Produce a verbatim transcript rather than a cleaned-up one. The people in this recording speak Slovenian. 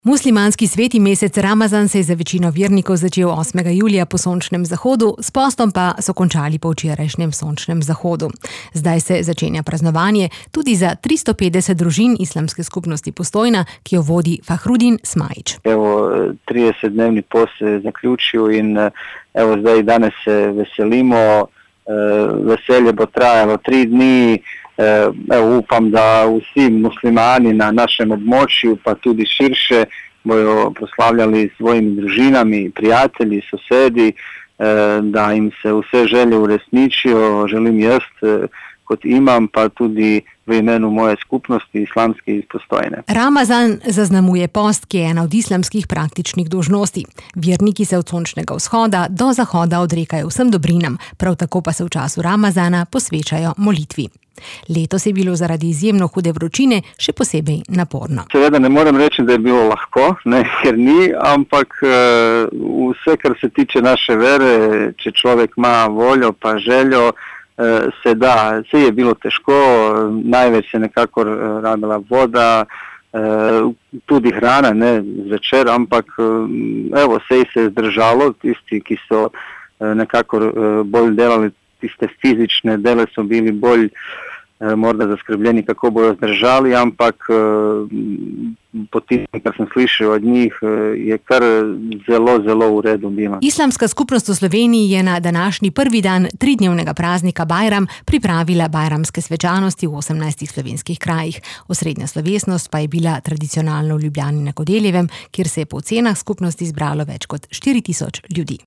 Muslimanski sveti mesec Ramazan se je za večino vernikov začel osmega julija po sončnem zahodu, s postom pa so končali po včerajšnjem sončnem zahodu. Zdaj se začenja praznovanje tudi za tristo petdeset družin islamske skupnosti Postojna, ki jo vodi Fahrudin Smajić. Evo, tridesetdnevni post se je zaključil in evo zdaj danes se veselimo. Veselje bo trajalo tri dni. Evo, upam, da vsi muslimani na našem območju, pa tudi širše, bojo proslavljali s svojimi družinami, prijatelji, sosedi, da im se vse želje uresničijo. Želim jaz, kot imam, pa tudi v imenu moje skupnosti islamske iz Postojne. Ramazan zaznamuje post, ki je ena od islamskih praktičnih dolžnosti. Verniki se od sončnega vzhoda do zahoda odrekajo vsem dobrinam, prav tako pa se v času Ramazana posvečajo molitvi. Letos je bilo zaradi izjemno hude vročine še posebej naporno. Seveda ne morem reči, da je bilo lahko, ne, ker ni, ampak vse, kar se tiče naše vere, če človek ima voljo pa željo, se da. Se je bilo težko, največ se nekako rabila voda, tudi hrana, ne, zvečer, ampak evo, se je zdržalo, tisti, ki so nekako bolj delali, tiste fizične dele so bili bolj morda zaskrbljeni, kako bojo zdržali, ampak po tem, kar sem slišal od njih, je kar zelo, zelo v redu bila. Islamska skupnost v Sloveniji je na današnji prvi dan tridnevnega praznika Bajram pripravila bajramske svečanosti v osemnajstih slovenskih krajih. Osrednja slovesnost pa je bila tradicionalno v Ljubljani na Kodeljevem, kjer se je po ocenah skupnosti zbralo več kot štiri tisoč ljudi.